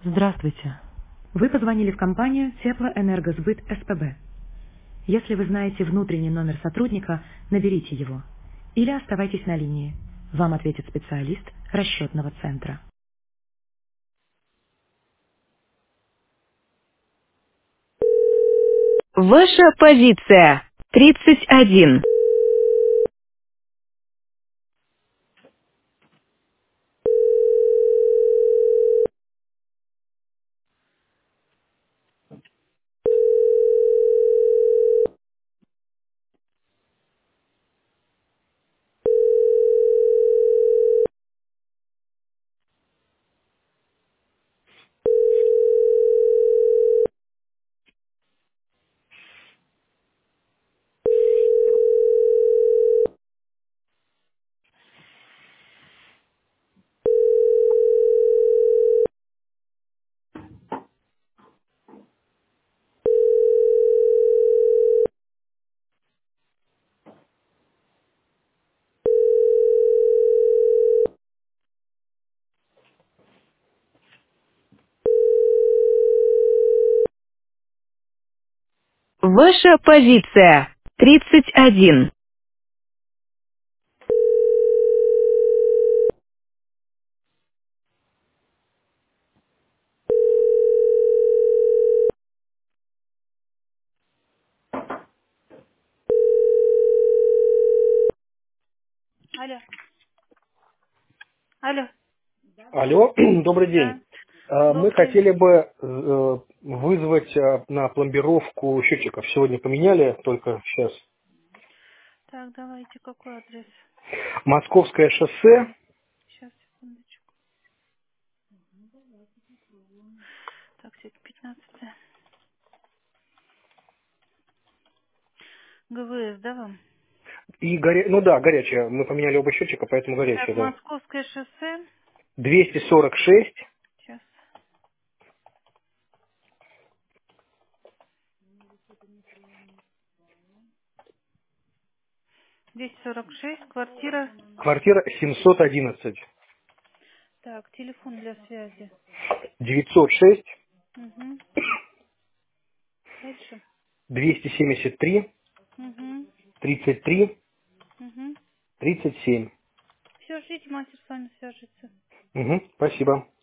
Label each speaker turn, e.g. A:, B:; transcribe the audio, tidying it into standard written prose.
A: Здравствуйте. Вы позвонили в компанию Теплоэнергосбыт СПБ. Если вы знаете внутренний номер сотрудника, наберите его. Или оставайтесь на линии. Вам ответит специалист расчетного центра.
B: Ваша позиция 31. Ваша позиция 31.
C: Алло, алло,
D: Алло, добрый день.
C: да,
D: Мы
C: добрый.
D: хотели бы вызвать на пломбировку счетчиков. Сегодня поменяли, только сейчас.
C: Так, давайте, какой адрес?
D: Московское шоссе,
C: Сейчас, секундочку. Так, сегодня 15. ГВС, да, вам?
D: и горячая. Мы поменяли оба счетчика, поэтому горячая,
C: Так,
D: да.
C: Московское шоссе.
D: 246,
C: Сейчас. 246, квартира.
D: квартира 711.
C: Так, телефон для связи.
D: 906,
C: Угу. Дальше.
D: 273,
C: Угу.
D: 33,
C: Угу.
D: 37.
C: Все, ждите, мастер с вами свяжется.
D: Угу, спасибо.